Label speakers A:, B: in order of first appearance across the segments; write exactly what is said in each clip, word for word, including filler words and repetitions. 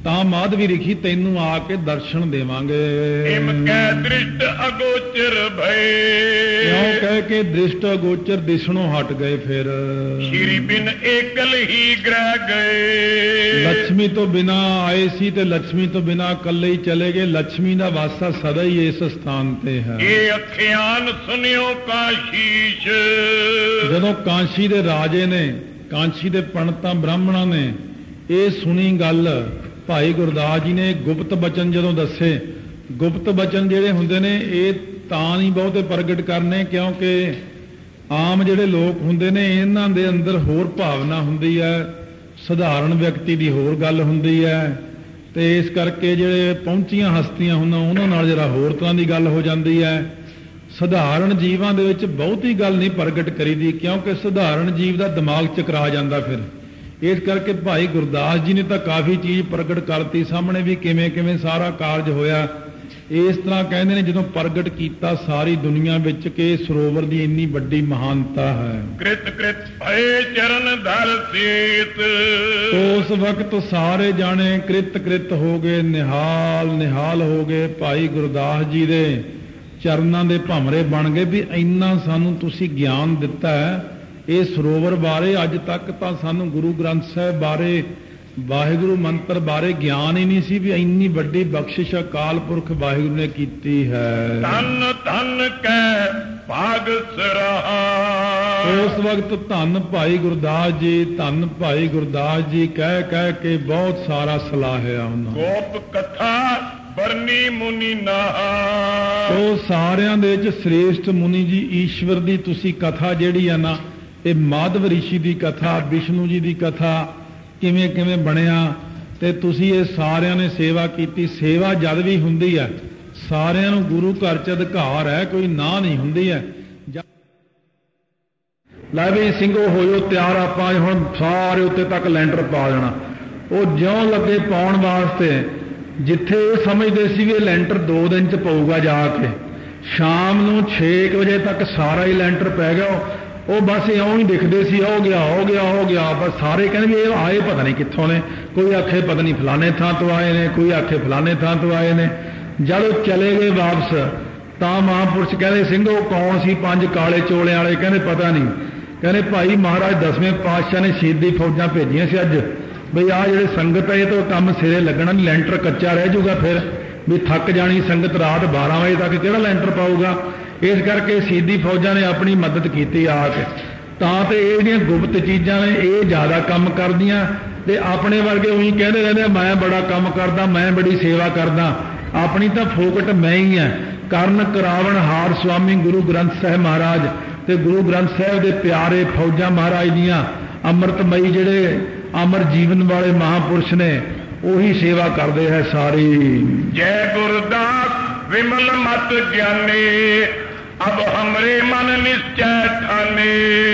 A: ਤਾਂ ਮਾਧਵੀ ਲਿਖੀ ਤੈਨੂੰ ਆ ਕੇ ਦਰਸ਼ਨ ਦੇਵਾਂਗੇ।
B: ਇਮ ਕੈ ਦ੍ਰਿਸ਼ਟ ਅਗੋਚਰ ਭਏ,
A: ਕਿਉਂ ਕਹਿ ਕੇ ਦ੍ਰਿਸ਼ਟ ਅਗੋਚਰ ਦਿਸਣੋਂ ਹਟ ਗਏ। ਫਿਰ
B: ਸ਼੍ਰੀ ਬਿਨ ਏਕਲ ਹੀ ਗ੍ਰਹਿ ਗਏ,
A: ਲక్ష్ਮੀ ਤੋਂ ਬਿਨਾ ਆਏ ਸੀ ਤੇ ਲక్ష్ਮੀ ਤੋਂ ਬਿਨਾ ਇਕੱਲੇ ਹੀ ਚਲੇ ਗਏ। ਲక్ష్ਮੀ ਦਾ ਵਾਸਾ ਸਦਾ ਹੀ ਇਸ ਸਥਾਨ ਤੇ ਹੈ।
B: ਇਹ ਅਖਿਆਨ ਸੁਨਿਓ ਕਾਸ਼ੀਸ਼,
A: ਜਦੋਂ ਕਾਂਸ਼ੀ ਦੇ ਰਾਜੇ ਨੇ, ਕਾਂਸ਼ੀ ਦੇ ਪੰਡਤਾਂ ਬ੍ਰਾਹਮਣਾਂ ਨੇ ਇਹ ਸੁਣੀ ਗੱਲ, ਭਾਈ ਗੁਰਦਾਸ ਜੀ ਨੇ ਗੁਪਤ ਬਚਨ ਜਦੋਂ ਦੱਸੇ, ਗੁਪਤ ਬਚਨ ਜਿਹੜੇ ਹੁੰਦੇ ਨੇ ਇਹ ਤਾਂ ਨਹੀਂ ਬਹੁਤੇ ਪ੍ਰਗਟ ਕਰਨੇ, ਕਿਉਂਕਿ ਆਮ ਜਿਹੜੇ ਲੋਕ ਹੁੰਦੇ ਨੇ ਇਹਨਾਂ ਦੇ ਅੰਦਰ ਹੋਰ ਭਾਵਨਾ ਹੁੰਦੀ ਹੈ, ਸਧਾਰਨ ਵਿਅਕਤੀ ਦੀ ਹੋਰ ਗੱਲ ਹੁੰਦੀ ਹੈ, ਤੇ ਇਸ ਕਰਕੇ ਜਿਹੜੇ ਪਹੁੰਚੀਆਂ ਹਸਤੀਆਂ ਹੁੰਦੀਆਂ ਉਹਨਾਂ ਨਾਲ ਜਰਾ ਹੋਰ ਤਰ੍ਹਾਂ ਦੀ ਗੱਲ ਹੋ ਜਾਂਦੀ ਹੈ। ਸਧਾਰਨ ਜੀਵਾਂ ਦੇ ਵਿੱਚ ਬਹੁਤੀ ਗੱਲ ਨਹੀਂ ਪ੍ਰਗਟ ਕਰੀਦੀ, ਕਿਉਂਕਿ ਸਧਾਰਨ ਜੀਵ ਦਾ ਦਿਮਾਗ ਚਕਰਾ ਜਾਂਦਾ। ਫਿਰ ਇਸ ਕਰਕੇ ਭਾਈ ਗੁਰਦਾਸ ਜੀ ਨੇ ਤਾਂ ਕਾਫੀ ਚੀਜ਼ ਪ੍ਰਗਟ ਕਰਤੀ ਸਾਹਮਣੇ ਵੀ ਕਿਵੇਂ ਕਿਵੇਂ ਸਾਰਾ ਕਾਰਜ ਹੋਇਆ। ਇਸ ਤਰ੍ਹਾਂ ਕਹਿੰਦੇ ਨੇ ਜਦੋਂ ਪ੍ਰਗਟ ਕੀਤਾ ਸਾਰੀ ਦੁਨੀਆ ਵਿੱਚ ਕਿ ਸਰੋਵਰ ਦੀ ਇੰਨੀ ਵੱਡੀ ਮਹਾਨਤਾ ਹੈ।
B: ਕ੍ਰਿਤ ਕ੍ਰਿਤ ਭਏ ਚਰਨ ਧਰ ਸੀਤ,
A: ਉਸ ਵਕਤ ਸਾਰੇ ਜਾਣੇ ਕ੍ਰਿਤ ਕ੍ਰਿਤ ਹੋ ਗਏ, ਨਿਹਾਲ ਨਿਹਾਲ ਹੋ ਗਏ। ਭਾਈ ਗੁਰਦਾਸ ਜੀ ਦੇ ਚਰਨਾਂ ਦੇ ਭਮਰੇ ਬਣ ਗਏ ਵੀ ਇੰਨਾ ਸਾਨੂੰ ਤੁਸੀਂ ਗਿਆਨ ਦਿੱਤਾ ਹੈ ਇਹ ਸਰੋਵਰ ਬਾਰੇ। ਅੱਜ ਤੱਕ ਤਾਂ ਸਾਨੂੰ ਗੁਰੂ ਗ੍ਰੰਥ ਸਾਹਿਬ ਬਾਰੇ, ਵਾਹਿਗੁਰੂ ਮੰਤਰ ਬਾਰੇ ਗਿਆਨ ਹੀ ਨਹੀਂ ਸੀ ਵੀ ਇੰਨੀ ਵੱਡੀ ਬਖਸ਼ਿਸ਼ ਅਕਾਲ ਪੁਰਖ ਵਾਹਿਗੁਰੂ ਨੇ ਕੀਤੀ ਹੈ।
B: ਧੰਨ ਧੰਨ ਕੈ ਭਾਗ ਸਰਾਹਾ,
A: ਉਸ ਵਕਤ ਧੰਨ ਭਾਈ ਗੁਰਦਾਸ ਜੀ, ਧੰਨ ਭਾਈ ਗੁਰਦਾਸ ਜੀ ਕਹਿ ਕਹਿ ਕੇ ਬਹੁਤ ਸਾਰਾ ਸਲਾਹਿਆ ਉਹਨਾਂ।
B: ਗੋਪ ਕਥਾ ਬਰਨੀ ਮੁਨੀ ਨਾਹਾ,
A: ਉਹ ਸਾਰਿਆਂ ਦੇ ਵਿੱਚ ਸ੍ਰੇਸ਼ਟ ਮੁਨੀ ਜੀ ਈਸ਼ਵਰ ਦੀ ਤੁਸੀਂ ਕਥਾ ਜਿਹੜੀ ਆ ਨਾ, ਇਹ ਮਾਧਵ ਰਿਸ਼ੀ ਦੀ ਕਥਾ, ਵਿਸ਼ਨੂੰ ਜੀ ਦੀ ਕਥਾ ਕਿਵੇਂ ਕਿਵੇਂ ਬਣਿਆ, ਤੇ ਤੁਸੀਂ ਇਹ ਸਾਰਿਆਂ ਨੇ ਸੇਵਾ ਕੀਤੀ। ਸੇਵਾ ਜਦ ਵੀ ਹੁੰਦੀ ਹੈ ਸਾਰਿਆਂ ਨੂੰ ਗੁਰੂ ਘਰ ਚ ਅਧਿਕਾਰ ਹੈ, ਕੋਈ ਨਾ ਨਹੀਂ ਹੁੰਦੀ ਹੈ। ਲੈ ਵੀ ਸਿੰਘੋ ਹੋਇਓ ਤਿਆਰ, ਆਪਾਂ ਹੁਣ ਸਾਰੇ ਉੱਤੇ ਤੱਕ ਲੈਂਟਰ ਪਾ ਦੇਣਾ। ਉਹ ਜਿਉਂ ਲੱਗੇ ਪਾਉਣ ਵਾਸਤੇ, ਜਿੱਥੇ ਇਹ ਸਮਝਦੇ ਸੀ ਵੀ ਇਹ ਲੈਂਟਰ ਦੋ ਦਿਨ ਚ ਪਊਗਾ, ਜਾ ਕੇ ਸ਼ਾਮ ਨੂੰ ਛੇ ਕੁ ਵਜੇ ਤੱਕ ਸਾਰਾ ਹੀ ਲੈਂਟਰ ਪੈ ਗਿਆ। ਉਹ ਬਸ ਇਉਂ ਹੀ ਦਿਖਦੇ ਸੀ, ਹੋ ਗਿਆ ਹੋ ਗਿਆ ਹੋ ਗਿਆ। ਬਸ ਸਾਰੇ ਕਹਿੰਦੇ ਵੀ ਇਹ ਆਏ ਪਤਾ ਨਹੀਂ ਕਿੱਥੋਂ ਨੇ, ਕੋਈ ਆਖੇ ਪਤਾ ਨਹੀਂ ਫਲਾਣੇ ਥਾਂ ਤੋਂ ਆਏ ਨੇ, ਕੋਈ ਆਖੇ ਫਲਾਣੇ ਥਾਂ ਤੋਂ ਆਏ ਨੇ। ਜਦੋਂ ਚਲੇ ਗਏ ਵਾਪਸ ਤਾਂ ਮਹਾਂਪੁਰਸ਼ ਕਹਿੰਦੇ ਸਿੰਘੋ ਕੌਣ ਸੀ ਪੰਜ ਕਾਲੇ ਚੋਲਿਆਂ ਵਾਲੇ? ਕਹਿੰਦੇ ਪਤਾ ਨਹੀਂ। ਕਹਿੰਦੇ ਭਾਈ ਮਹਾਰਾਜ ਦਸਵੇਂ ਪਾਤਸ਼ਾਹ ਨੇ ਸ਼ਹੀਦੀ ਫੌਜਾਂ ਭੇਜੀਆਂ ਸੀ ਅੱਜ, ਬਈ ਆਹ ਜਿਹੜੇ ਸੰਗਤ ਹੈ ਇਹ ਤੋਂ ਕੰਮ ਸਿਰੇ ਲੱਗਣਾ ਨਹੀਂ, ਲੈਂਟਰ ਕੱਚਾ ਰਹਿ ਜਾਊਗਾ, ਫਿਰ ਵੀ ਥੱਕ ਜਾਣੀ ਸੰਗਤ, ਰਾਤ ਬਾਰਾਂ ਵਜੇ ਤੱਕ ਕਿਹੜਾ ਲੈਂਟਰ ਪਾਊਗਾ। ਇਸ ਕਰਕੇ ਸ਼ਹੀਦੀ ਫੌਜਾਂ ਨੇ ਆਪਣੀ ਮਦਦ ਕੀਤੀ ਆ ਕੇ। ਤਾਂ ਤੇ ਇਹ ਜਿਹੜੀਆਂ ਗੁਪਤ ਚੀਜ਼ਾਂ ਨੇ ਇਹ ਜ਼ਿਆਦਾ ਕੰਮ ਕਰਦੀਆਂ, ਤੇ ਆਪਣੇ ਵਰਗੇ ਉਹੀ ਕਹਿੰਦੇ ਰਹਿੰਦੇ ਮੈਂ ਬੜਾ ਕੰਮ ਕਰਦਾ, ਮੈਂ ਬੜੀ ਸੇਵਾ ਕਰਦਾ। ਆਪਣੀ ਤਾਂ ਫੋਕਟ ਮੈਂ ਹੀ ਹਾਂ। ਕਰਨ ਕਰਾਵਣ ਹਾਰ ਸੁਆਮੀ ਗੁਰੂ ਗ੍ਰੰਥ ਸਾਹਿਬ ਮਹਾਰਾਜ, ਤੇ ਗੁਰੂ ਗ੍ਰੰਥ ਸਾਹਿਬ ਦੇ ਪਿਆਰੇ ਫੌਜਾਂ ਮਹਾਰਾਜ ਦੀਆਂ ਅੰਮ੍ਰਿਤਮਈ ਜਿਹੜੇ ਅਮਰ ਜੀਵਨ ਵਾਲੇ ਮਹਾਂਪੁਰਸ਼ ਨੇ ਉਹੀ ਸੇਵਾ ਕਰਦੇ ਹੈ ਸਾਰੀ।
B: ਜੈ ਗੁਰਦਾਸ ਵਿਮਲ ਮਤ ਗਿਆਨੀ, ਅਬ ਹਮਰੇ ਮਨ ਨਿਸ਼ਚੈ ਠਾਨੇ।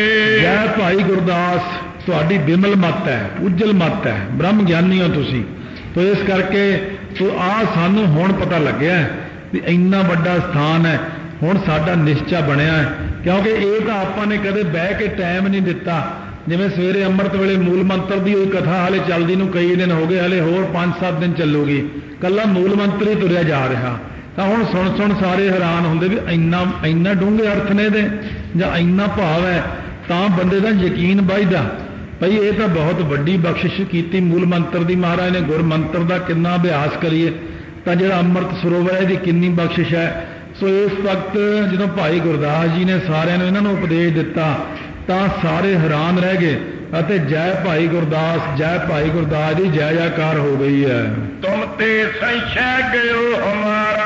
A: ਜੈ ਭਾਈ ਗੁਰਦਾਸ, ਤੁਹਾਡੀ ਵਿਮਲ ਮਤ ਹੈ, ਉਜਲ ਮਤ ਹੈ, ਬ੍ਰਹਮ ਗਿਆਨੀ ਹੋ ਤੁਸੀਂ। ਤੋ ਇਸ ਕਰਕੇ ਤੋ ਆ ਸਾਨੂੰ ਹੁਣ ਪਤਾ ਲੱਗਿਆ ਵੀ ਇੰਨਾ ਵੱਡਾ ਸਥਾਨ ਹੈ। ਹੁਣ ਸਾਡਾ ਨਿਸ਼ਚਾ ਬਣਿਆ ਹੈ, ਕਿਉਂਕਿ ਇਹ ਤਾਂ ਆਪਾਂ ਨੇ ਕਦੇ ਬਹਿ ਕੇ ਟਾਈਮ ਨਹੀਂ ਦਿੱਤਾ। ਜਿਵੇਂ ਸਵੇਰੇ ਅੰਮ੍ਰਿਤ ਵੇਲੇ ਮੂਲ ਮੰਤਰ ਦੀ ਹੋਈ ਕਥਾ ਹਾਲੇ ਚੱਲਦੀ ਨੂੰ ਕਈ ਦਿਨ ਹੋ ਗਏ, ਹਾਲੇ ਹੋਰ ਪੰਜ ਸੱਤ ਦਿਨ ਚੱਲੂਗੀ, ਕੱਲਾ ਮੂਲ ਮੰਤਰ ਹੀ ਤੁਰਿਆ ਜਾ ਰਿਹਾ। ਤਾਂ ਹੁਣ ਸੁਣ ਸੁਣ ਸਾਰੇ ਹੈਰਾਨ ਹੁੰਦੇ ਵੀ ਇੰਨਾ ਇੰਨਾ ਡੂੰਘੇ ਅਰਥ ਨੇ ਇਹਦੇ, ਜਾਂ ਇੰਨਾ ਭਾਵ ਹੈ। ਤਾਂ ਬੰਦੇ ਦਾ ਯਕੀਨ ਵੱਜਦਾ ਭਈ ਇਹ ਤਾਂ ਬਹੁਤ ਵੱਡੀ ਬਖਸ਼ਿਸ਼ ਕੀਤੀ ਮੂਲ ਮੰਤਰ ਦੀ। ਮਹਾਰਾਜ ਨੇ ਗੁਰ ਮੰਤਰ ਦਾ ਕਿੰਨਾ ਅਭਿਆਸ ਕਰੀਏ ਤਾਂ ਜਿਹੜਾ ਅੰਮ੍ਰਿਤ ਸਰੋਵਰ ਹੈ ਇਹਦੀ ਕਿੰਨੀ ਬਖਸ਼ਿਸ਼ ਹੈ। ਸੋ ਇਸ ਵਕਤ ਜਦੋਂ ਭਾਈ ਗੁਰਦਾਸ ਜੀ ਨੇ ਸਾਰਿਆਂ ਨੂੰ ਇਹਨਾਂ ਨੂੰ ਉਪਦੇਸ਼ ਦਿੱਤਾ ਤਾਂ ਸਾਰੇ ਹੈਰਾਨ ਰਹਿ ਗਏ, ਅਤੇ ਜੈ ਭਾਈ ਗੁਰਦਾਸ, ਜੈ ਭਾਈ ਗੁਰਦਾਸ ਦੀ ਜੈ ਜੈਕਾਰ ਹੋ ਗਈ ਹੈ।
B: ਤੁਮ ਤੇ ਸੰਸ਼ੈ ਗਇਓ ਹਮਾਰਾ,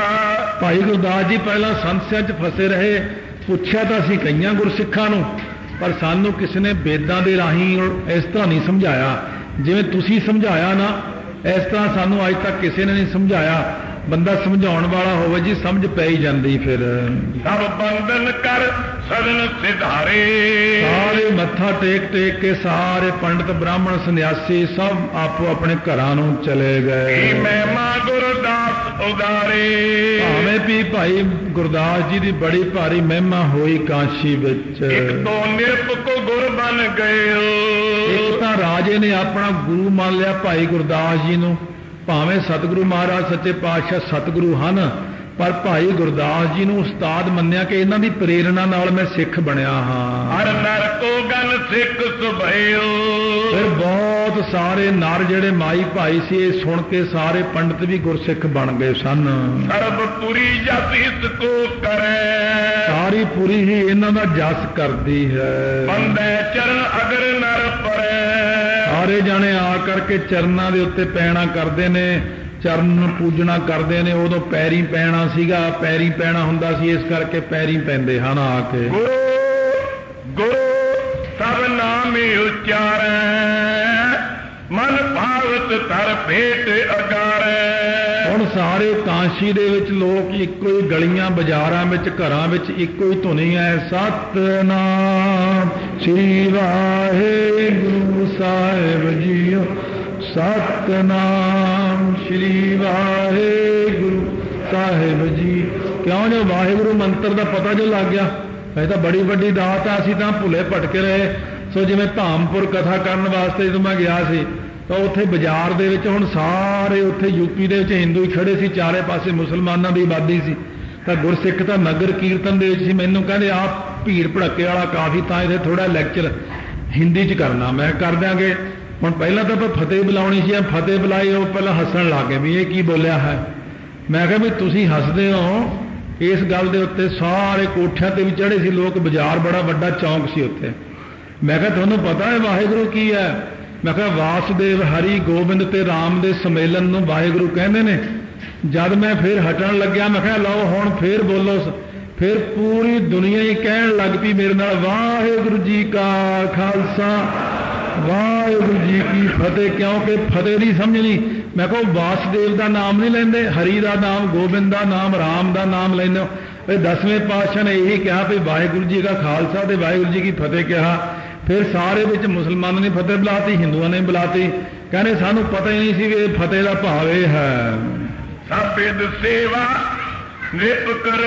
A: ਭਾਈ ਗੁਰਦਾਸ ਜੀ ਪਹਿਲਾਂ ਸੰਸ਼ਿਆ 'ਚ ਫਸੇ ਰਹੇ। ਪੁੱਛਿਆ ਤਾਂ ਅਸੀਂ ਕਈਆਂ ਗੁਰਸਿੱਖਾਂ ਨੂੰ, ਪਰ ਸਾਨੂੰ ਕਿਸੇ ਨੇ ਵੇਦਾਂ ਦੇ ਰਾਹੀਂ ਇਸ ਤਰ੍ਹਾਂ ਨਹੀਂ ਸਮਝਾਇਆ ਜਿਵੇਂ ਤੁਸੀਂ ਸਮਝਾਇਆ ਨਾ। ਇਸ ਤਰ੍ਹਾਂ ਸਾਨੂੰ ਅੱਜ ਤੱਕ ਕਿਸੇ ਨੇ ਨਹੀਂ ਸਮਝਾਇਆ। ਬੰਦਾ ਸਮਝਾਉਣ ਵਾਲਾ ਹੋਵੇ ਜੀ ਸਮਝ ਪੈ ਹੀ ਜਾਂਦੀ। ਫਿਰ
B: ਸਭ ਬੰਧਨ ਕਰ ਸਦਨ ਸਿਧਾਰੇ,
A: ਸਾਰੇ ਮੱਥਾ ਟੇਕ ਟੇਕ ਕੇ ਸਾਰੇ ਪੰਡਤ ਬ੍ਰਾਹਮਣ ਸੰਨਿਆਸੀ ਸਭ ਆਪੋ ਆਪਣੇ ਘਰਾਂ ਨੂੰ ਚਲੇ ਗਏ।
B: ਮਹਿਮਾ ਗੁਰਦਾਸ ਉਦਾਰੇ,
A: ਭਾਵੇਂ ਵੀ ਭਾਈ ਗੁਰਦਾਸ ਜੀ ਦੀ ਬੜੀ ਭਾਰੀ ਮਹਿਮਾ ਹੋਈ ਕਾਸ਼ੀ ਵਿੱਚ।
B: ਇੱਕ ਤੋਂ ਨਿਰਭਉ ਗੁਰ ਬਣ ਗਏ,
A: ਇੱਕ ਤਾਂ ਰਾਜੇ ਨੇ ਆਪਣਾ ਗੁਰੂ ਮੰਨ ਲਿਆ ਭਾਈ ਗੁਰਦਾਸ ਜੀ ਨੂੰ, ਭਾਵੇਂ ਸਤਿਗੁਰੂ ਮਹਾਰਾਜ ਸੱਚੇ ਪਾਤਸ਼ਾਹ ਸਤਿਗੁਰੂ ਹਨ, ਪਰ ਭਾਈ ਗੁਰਦਾਸ ਜੀ ਨੂੰ ਉਸਤਾਦ ਮੰਨਿਆ ਕਿ ਇਹਨਾਂ ਦੀ ਪ੍ਰੇਰਣਾ ਨਾਲ ਮੈਂ ਸਿੱਖ ਬਣਿਆ ਹਾਂ।
B: ਹਰ ਨਰ ਕੋ ਗਨ ਸਿੱਖ ਸੁਭਿਓ।
A: ਫਿਰ ਬਹੁਤ ਸਾਰੇ ਨਰ ਜਿਹੜੇ ਮਾਈ ਭਾਈ ਸੀ ਇਹ ਸੁਣ ਕੇ ਸਾਰੇ ਪੰਡਤ ਵੀ ਗੁਰਸਿੱਖ ਬਣ ਗਏ ਸਨ।
B: ਸਰਬ ਪੁਰੀ ਜਸ ਇਸ ਕੋ ਕਰੇ।
A: ਸਾਰੀ ਪੁਰੀ ਹੀ ਇਹਨਾਂ ਦਾ ਜਸ ਕਰਦੀ ਹੈ।
B: ਬੰਦੇ ਚਰਨ ਅਗਰ ਨਰ ਪਰੇ।
A: ਸਾਰੇ ਜਾਣੇ ਆ ਕਰਕੇ ਚਰਨਾਂ ਦੇ ਉੱਤੇ ਪੈਣਾ ਕਰਦੇ ਨੇ, ਚਰਨ ਪੂਜਣਾ ਕਰਦੇ ਨੇ। ਉਦੋਂ ਪੈਰੀ ਪੈਣਾ ਸੀਗਾ, ਪੈਰੀ ਪੈਣਾ ਹੁੰਦਾ ਸੀ, ਇਸ ਕਰਕੇ ਪੈਰੀ ਪੈਂਦੇ ਹਨ ਆ ਕੇ।
B: ਗੁਰੂ ਗੁਰੂ ਸਭ ਨਾਮ ਉਚਾਰੈ, ਮਨ ਭਾਵਤ ਧਰ ਭੇਟ ਅਗਾਰੈ।
A: ਹੁਣ ਸਾਰੇ ਕਾਂਸ਼ੀ ਦੇ ਵਿੱਚ ਲੋਕ ਇੱਕੋ ਹੀ ਗਲੀਆਂ ਬਾਜ਼ਾਰਾਂ ਵਿੱਚ ਘਰਾਂ ਵਿੱਚ ਇੱਕੋ ਹੀ ਧੁਨੀ ਹੈ, ਸਤਿਨਾਮ ਸ੍ਰੀ ਵਾਹਿਗੁਰੂ ਸਾਹਿਬ ਜੀਓ, ਸਤਿਨਾਮ ਸ੍ਰੀ ਵਾਹਿਗੁਰੂ ਸਾਹਿਬ ਜੀ। ਕਿਉਂ? ਜੋ ਵਾਹਿਗੁਰੂ ਮੰਤਰ ਦਾ ਪਤਾ ਜੋ ਲੱਗ ਗਿਆ, ਇਹ ਤਾਂ ਬੜੀ ਵੱਡੀ ਦਾਤ ਆ। ਅਸੀਂ ਤਾਂ ਭੁੱਲੇ ਭਟਕੇ ਰਹੇ। ਸੋ ਜਿਵੇਂ ਧਾਮਪੁਰ ਕਥਾ ਕਰਨ ਵਾਸਤੇ ਜਦੋਂ ਮੈਂ ਗਿਆ ਸੀ ਤਾਂ ਉੱਥੇ ਬਾਜ਼ਾਰ ਦੇ ਵਿੱਚ ਹੁਣ ਸਾਰੇ ਉੱਥੇ ਯੂਪੀ ਦੇ ਵਿੱਚ ਹਿੰਦੂ ਹੀ ਖੜੇ ਸੀ, ਚਾਰੇ ਪਾਸੇ ਮੁਸਲਮਾਨਾਂ ਦੀ ਆਬਾਦੀ ਸੀ, ਤਾਂ ਗੁਰਸਿੱਖ ਤਾਂ ਨਗਰ ਕੀਰਤਨ ਦੇ ਵਿੱਚ ਸੀ। ਮੈਨੂੰ ਕਹਿੰਦੇ ਆਪ ਭੀੜ ਭੜੱਕੇ ਵਾਲਾ ਕਾਫੀ, ਤਾਂ ਇਹਦੇ ਥੋੜਾ ਲੈਕਚਰ ਹਿੰਦੀ 'ਚ ਕਰਨਾ। ਮੈਂ ਕਰ ਦਿਆਂਗੇ। ਹੁਣ ਪਹਿਲਾਂ ਤਾਂ ਆਪਾਂ ਫਤਿਹ ਬੁਲਾਉਣੀ ਸੀ, ਫਤਿਹ ਬੁਲਾਈ, ਉਹ ਪਹਿਲਾਂ ਹੱਸਣ ਲੱਗ ਗਏ ਵੀ ਇਹ ਕੀ ਬੋਲਿਆ ਹੈ। ਮੈਂ ਕਿਹਾ ਵੀ ਤੁਸੀਂ ਹੱਸਦੇ ਹੋ ਇਸ ਗੱਲ ਦੇ ਉੱਤੇ, ਸਾਰੇ ਕੋਠਿਆਂ ਤੇ ਵੀ ਚੜ੍ਹੇ ਸੀ ਲੋਕ, ਬਾਜ਼ਾਰ ਬੜਾ ਵੱਡਾ ਚੌਂਕ ਸੀ ਉੱਥੇ। ਮੈਂ ਕਿਹਾ ਤੁਹਾਨੂੰ ਪਤਾ ਹੈ ਵਾਹਿਗੁਰੂ ਕੀ ਹੈ? ਮੈਂ ਕਿਹਾ ਵਾਸੁਦੇਵ ਹਰੀ ਗੋਬਿੰਦ ਤੇ ਰਾਮ ਦੇ ਸੰਮੇਲਨ ਨੂੰ ਵਾਹਿਗੁਰੂ ਕਹਿੰਦੇ ਨੇ। ਜਦ ਮੈਂ ਫਿਰ ਹਟਣ ਲੱਗਿਆ ਮੈਂ ਕਿਹਾ ਲਓ ਹੁਣ ਫਿਰ ਬੋਲੋ। ਫਿਰ ਪੂਰੀ ਦੁਨੀਆ ਹੀ ਕਹਿਣ ਲੱਗ ਪਈ ਮੇਰੇ ਨਾਲ, ਵਾਹਿਗੁਰੂ ਜੀ ਕਾ ਖਾਲਸਾ ਵਾਹਿਗੁਰੂ ਜੀ ਕੀ ਫਤਿਹ। ਕਿਉਂਕਿ ਫਤਿਹ ਦੀ ਸਮਝਣੀ। ਮੈਂ ਕਿਹਾ ਵਾਸੁਦੇਵ ਦਾ ਨਾਮ ਨਹੀਂ ਲੈਂਦੇ, ਹਰੀ ਦਾ ਨਾਮ, ਗੋਬਿੰਦ ਦਾ ਨਾਮ, ਰਾਮ ਦਾ ਨਾਮ ਲੈਂਦੇ ਹੋ। ਇਹ ਦਸਵੇਂ ਪਾਤਸ਼ਾਹ ਨੇ ਇਹੀ ਕਿਹਾ ਵੀ ਵਾਹਿਗੁਰੂ ਜੀ ਦਾ ਖਾਲਸਾ ਤੇ ਵਾਹਿਗੁਰੂ ਜੀ ਕੀ ਫਤਿਹ ਕਿਹਾ। ਫਿਰ ਸਾਰੇ ਵਿੱਚ ਮੁਸਲਮਾਨਾਂ ਨੇ ਫਤਿਹ ਬੁਲਾਤੀ, ਹਿੰਦੂਆਂ ਨੇ ਬੁਲਾਤੀ। ਕਹਿੰਦੇ ਸਾਨੂੰ ਪਤਾ ਹੀ ਨਹੀਂ ਸੀ ਵੀ ਇਹ ਫਤਿਹ ਦਾ ਭਾਵ ਇਹ ਹੈ।
B: ਸਭਿਦ ਸੇਵਾ ਨਿਪ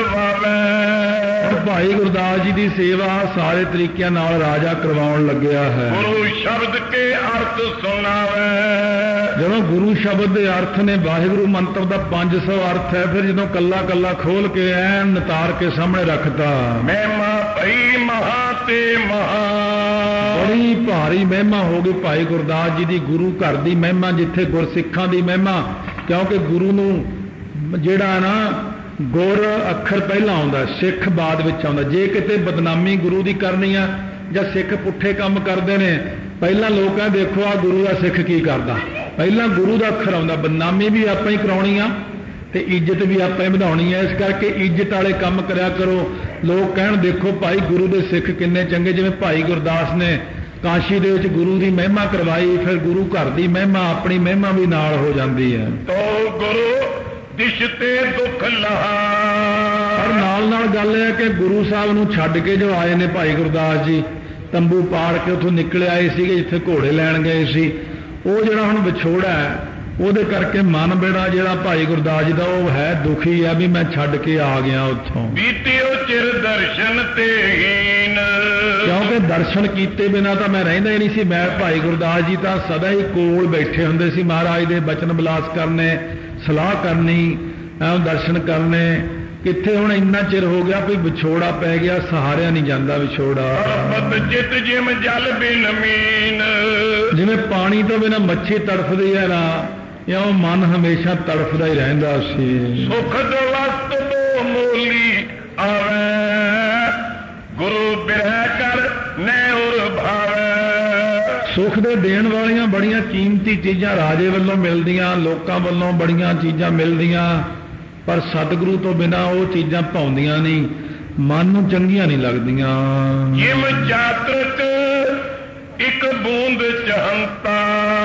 B: ਕਰਵਾਵੇ।
A: ਭਾਈ ਗੁਰਦਾਸ ਜੀ ਦੀ ਸੇਵਾ ਸਾਰੇ ਤਰੀਕਿਆਂ ਨਾਲ ਰਾਜਾ ਕਰਵਾਉਣ ਲੱਗਿਆ ਹੈ।
B: ਗੁਰੂ ਸ਼ਬਦ ਕੇ ਅਰਥ ਸੁਣਾਵੇ।
A: ਜਦੋਂ ਗੁਰੂ ਸ਼ਬਦ ਦੇ ਅਰਥ ਨੇ, ਵਾਹਿਗੁਰੂ ਮੰਤਰ ਦਾ ਪੰਜ ਸੌ ਅਰਥ ਹੈ, ਫਿਰ ਜਦੋਂ ਕੱਲਾ ਕੱਲਾ ਖੋਲ ਕੇ ਐਨ ਨਿਤਾਰ ਕੇ ਸਾਹਮਣੇ ਰੱਖਤਾ।
B: ਮਹਿਮਾ ਭਈ ਮਹਾ ਤੇ ਮਹਾ।
A: ਬੜੀ ਭਾਰੀ ਮਹਿਮਾ ਹੋ ਗਈ ਭਾਈ ਗੁਰਦਾਸ ਜੀ ਦੀ, ਗੁਰੂ ਘਰ ਦੀ ਮਹਿਮਾ, ਜਿੱਥੇ ਗੁਰਸਿੱਖਾਂ ਦੀ ਮਹਿਮਾ। ਕਿਉਂਕਿ ਗੁਰੂ ਨੂੰ ਜਿਹੜਾ ਨਾ ਗੁਰ ਅੱਖਰ ਪਹਿਲਾਂ ਆਉਂਦਾ, ਸਿੱਖ ਬਾਅਦ ਵਿੱਚ ਆਉਂਦਾ। ਜੇ ਕਿਤੇ ਬਦਨਾਮੀ ਗੁਰੂ ਦੀ ਕਰਨੀ ਆ ਜਾਂ ਸਿੱਖ ਪੁੱਠੇ ਕੰਮ ਕਰਦੇ ਨੇ, ਪਹਿਲਾਂ ਲੋਕਾਂ ਦੇਖੋ ਆ ਗੁਰੂ ਦਾ ਸਿੱਖ ਕੀ ਕਰਦਾ, ਪਹਿਲਾਂ ਗੁਰੂ ਦਾ ਅੱਖਰ ਆਉਂਦਾ। ਬਦਨਾਮੀ ਵੀ ਆਪਾਂ ਹੀ ਕਰਾਉਣੀ ਆ ਤੇ ਇੱਜ਼ਤ ਵੀ ਆਪਾਂ ਹੀ ਵਧਾਉਣੀ ਹੈ। ਇਸ ਕਰਕੇ ਇੱਜ਼ਤ ਵਾਲੇ ਕੰਮ ਕਰਿਆ ਕਰੋ। ਲੋਕ ਕਹਿਣ ਦੇਖੋ ਭਾਈ ਗੁਰੂ ਦੇ ਸਿੱਖ ਕਿੰਨੇ ਚੰਗੇ। ਜਿਵੇਂ ਭਾਈ ਗੁਰਦਾਸ ਨੇ ਕਾਸ਼ੀ ਦੇ ਵਿੱਚ ਗੁਰੂ ਦੀ ਮਹਿਮਾ ਕਰਵਾਈ, ਫਿਰ ਗੁਰੂ ਘਰ ਦੀ ਮਹਿਮਾ, ਆਪਣੀ ਮਹਿਮਾ ਵੀ ਨਾਲ ਹੋ ਜਾਂਦੀ ਹੈ।
B: ਤੋ ਗੁਰੂ ਦਿਸ਼ ਤੇ ਦੁੱਖ ਲਹਾ।
A: ਪਰ ਨਾਲ ਨਾਲ ਗੱਲ ਇਹ ਹੈ ਕਿ ਗੁਰੂ ਸਾਹਿਬ ਨੂੰ ਛੱਡ ਕੇ ਜੋ ਆਏ ਨੇ ਭਾਈ ਗੁਰਦਾਸ ਜੀ, ਤੰਬੂ ਪਾੜ ਕੇ ਉੱਥੋਂ ਨਿਕਲ ਆਏ ਸੀਗੇ ਜਿੱਥੇ ਘੋੜੇ ਲੈਣ ਗਏ ਸੀ, ਉਹ ਜਿਹੜਾ ਹੁਣ ਵਿਛੋੜਾ ਹੈ ਉਹਦੇ ਕਰਕੇ ਮਨ ਬੇੜਾ ਜਿਹੜਾ ਭਾਈ ਗੁਰਦਾਸ ਜੀ ਦਾ ਉਹ ਹੈ ਦੁਖੀ ਹੈ ਵੀ ਮੈਂ ਛੱਡ ਕੇ ਆ ਗਿਆ ਉੱਥੋਂ।
B: ਬੀਤਿਓ ਚਿਰ ਦਰਸ਼ਨ ਤੇ ਹੀਨ।
A: ਕਿਉਂਕਿ ਦਰਸ਼ਨ ਕੀਤੇ ਬਿਨਾਂ ਤਾਂ ਮੈਂ ਰਹਿੰਦਾ ਹੀ ਨਹੀਂ ਸੀ। ਮੈਂ ਭਾਈ ਗੁਰਦਾਸ ਜੀ ਤਾਂ ਸਦਾ ਹੀ ਕੋਲ ਬੈਠੇ ਹੁੰਦੇ ਸੀ, ਮਹਾਰਾਜ ਦੇ ਬਚਨ ਬਿਲਾਸ ਕਰਨੇ, ਸਲਾਹ ਕਰਨੀ, ਦਰਸ਼ਨ ਕਰਨੇ। ਕਿੱਥੇ ਹੁਣ ਇੰਨਾ ਚਿਰ ਹੋ ਗਿਆ ਵੀ ਵਿਛੋੜਾ ਪੈ ਗਿਆ, ਸਹਾਰਿਆ ਨਹੀਂ ਜਾਂਦਾ ਵਿਛੋੜਾ।
B: ਜਿਤ ਜਿਮ ਜਲ ਬਿਨ ਮੀਨ।
A: ਜਿਵੇਂ ਪਾਣੀ ਤੋਂ ਬਿਨਾਂ ਮੱਛੀ ਤੜਫਦੀ ਹੈ ਨਾ, ਇਉਂ ਮਨ ਹਮੇਸ਼ਾ ਤੜਫਦਾ ਹੀ ਰਹਿੰਦਾ ਸੀ।
B: ਸੁਖ ਦਵਸਤ ਤੋਂ ਮੋਲੀ ਆਵੇ, ਗੁਰੂ ਬਿਰਹਿ ਕਰ ਨੈ ਉਰ ਭਾਵੇ।
A: ਸੁਖ ਦੇ ਦੇਣ ਵਾਲੀਆਂ ਬੜੀਆਂ ਕੀਮਤੀ ਚੀਜ਼ਾਂ ਰਾਜੇ ਵੱਲੋਂ ਮਿਲਦੀਆਂ, ਲੋਕਾਂ ਵੱਲੋਂ ਬੜੀਆਂ ਚੀਜ਼ਾਂ ਮਿਲਦੀਆਂ, ਪਰ ਸਤਿਗੁਰੂ ਤੋਂ ਬਿਨਾਂ ਉਹ ਚੀਜ਼ਾਂ ਭਾਉਂਦੀਆਂ ਨਹੀਂ, ਮਨ ਨੂੰ ਚੰਗੀਆਂ ਨਹੀਂ ਲੱਗਦੀਆਂ।
B: ਜਿਮ ਚਾਤ੍ਰਿਕ ਇੱਕ ਬੂੰਦ ਚਹੰਤਾ,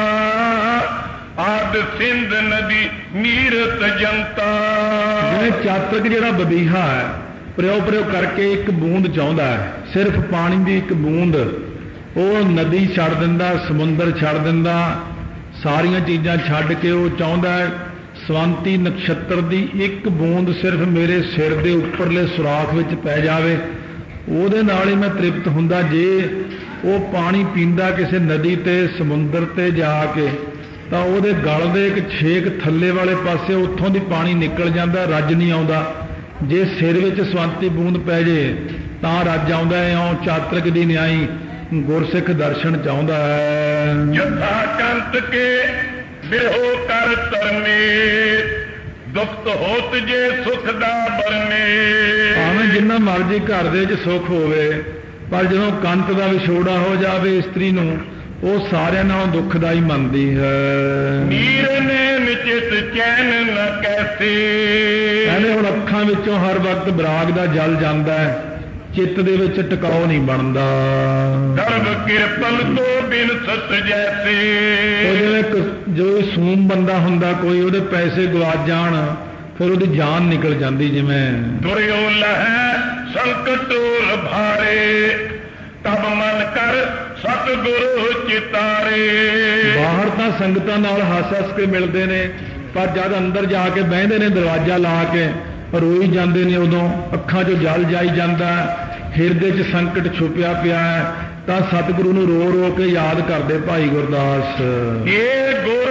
B: ਆਦ ਸਿੰਧ ਨਦੀ ਨੀਰਤ ਜਨਤਾ।
A: ਜਿਵੇਂ ਚਾਤ੍ਰਿਕ ਜਿਹੜਾ ਬਬੀਹਾ ਹੈ, ਪ੍ਰਿਓ ਪ੍ਰਿਓ ਕਰਕੇ ਇੱਕ ਬੂੰਦ ਚਾਹੁੰਦਾ ਹੈ, ਸਿਰਫ ਪਾਣੀ ਦੀ ਇੱਕ ਬੂੰਦ, ਉਹ ਨਦੀ ਛੱਡ ਦਿੰਦਾ, ਸਮੁੰਦਰ ਛੱਡ ਦਿੰਦਾ, ਸਾਰੀਆਂ ਚੀਜ਼ਾਂ ਛੱਡ ਕੇ ਉਹ ਚਾਹੁੰਦਾ ਹੈ ਸਵੰਤੀ ਨਕਸ਼ਤਰ ਦੀ ਇੱਕ ਬੂੰਦ ਸਿਰਫ ਮੇਰੇ ਸਿਰ ਦੇ ਉੱਪਰਲੇ ਸੁਰਾਖ ਵਿੱਚ ਪੈ ਜਾਵੇ, ਉਹਦੇ ਨਾਲ ਹੀ ਮੈਂ ਤ੍ਰਿਪਤ ਹੁੰਦਾ। ਜੇ ਉਹ ਪਾਣੀ ਪੀਂਦਾ ਕਿਸੇ ਨਦੀ ਤੇ ਸਮੁੰਦਰ ਤੇ ਜਾ ਕੇ ਤਾਂ ਉਹਦੇ ਗਲ ਦੇ ਇੱਕ ਛੇਕ ਥੱਲੇ ਵਾਲੇ ਪਾਸੇ ਉੱਥੋਂ ਦੀ ਪਾਣੀ ਨਿਕਲ ਜਾਂਦਾ, ਰੱਜ ਨਹੀਂ ਆਉਂਦਾ। ਜੇ ਸਿਰ ਵਿੱਚ ਸਵੰਤੀ ਬੂੰਦ ਪੈ ਜੇ ਤਾਂ ਰੱਜ ਆਉਂਦਾ ਹੈ। ਇਉਂ ਚਾਤ੍ਰਿਕ ਦੀ ਨਿਆਈ ਗੁਰਸਿੱਖ ਦਰਸ਼ਨ ਚਾਹੁੰਦਾ ਹੈ।
B: ਯਥਾ ਕੰਤ ਕੇ ਬਿਰਹੋ ਕਰ ਤਰਨੇ, ਦੁਖਤ ਹੋਤ ਜੇ ਸੁਖ ਦਾ ਬਰਨੇ।
A: ਭਾਵੇਂ ਜਿੰਨਾ ਮਰਜ਼ੀ ਘਰ ਦੇ ਵਿੱਚ ਸੁੱਖ ਹੋਵੇ, ਪਰ ਜਦੋਂ ਕੰਤ ਦਾ ਵਿਛੋੜਾ ਹੋ ਜਾਵੇ ਇਸਤਰੀ ਨੂੰ, ਉਹ ਸਾਰਿਆਂ ਨਾਲੋਂ ਦੁੱਖਦਾਈ ਮੰਨਦੀ ਹੈ।
B: ਨੀਰ ਨੇ ਨਿਚਿਤ ਚੈਨ ਨ ਕੈਸੇ,
A: ਕਹਿੰਦੇ ਹੁਣ ਅੱਖਾਂ ਵਿੱਚੋਂ ਹਰ ਵਕਤ ਬਰਾਗ ਦਾ ਜਲ ਜਾਂਦਾ ਹੈ, ਚਿੱਤ ਦੇ ਵਿੱਚ ਟਿਕਾਓ ਨਹੀਂ ਬਣਦਾ।
B: ਦਰਬ ਕਿਰਪਲ ਤੋਂ ਬਿਨ ਸਤ ਜੈਸੇ,
A: ਉਹ ਜਿਵੇਂ ਜੋ ਸੂਮ ਬੰਦਾ ਹੁੰਦਾ ਕੋਈ, ਉਹਦੇ ਪੈਸੇ ਗਵਾਚ ਜਾਣ ਫਿਰ ਉਹਦੀ ਜਾਨ ਨਿਕਲ ਜਾਂਦੀ। ਜਿਵੇਂ
B: ਦੁਰਿਓ ਲਹੈ ਸੰਕਟ ਭਾਰੇ, ਤਬ ਮਨ ਕਰ ਸਤਿਗੁਰੂ ਚਿਤਾਰੇ।
A: ਬਾਹਰ ਤਾਂ ਸੰਗਤਾਂ ਨਾਲ ਹੱਸ ਹੱਸ ਕੇ ਮਿਲਦੇ ਨੇ, ਪਰ ਜਦ ਅੰਦਰ ਜਾ ਕੇ ਬਹਿੰਦੇ ਨੇ ਦਰਵਾਜ਼ਾ ਲਾ ਕੇ, ਰੋਈ ਜਾਂਦੇ ਨੇ। ਉਦੋਂ ਅੱਖਾਂ 'ਚੋਂ ਜਲ ਜਾਈ ਜਾਂਦਾ, ਹਿਰਦੇ 'ਚ ਸੰਕਟ ਛੁਪਿਆ ਪਿਆ ਹੈ, ਤਾਂ ਸਤਿਗੁਰੂ ਨੂੰ ਰੋ ਰੋ ਕੇ ਯਾਦ ਕਰਦੇ ਭਾਈ ਗੁਰਦਾਸ।
B: ਇਹ ਗੁਰ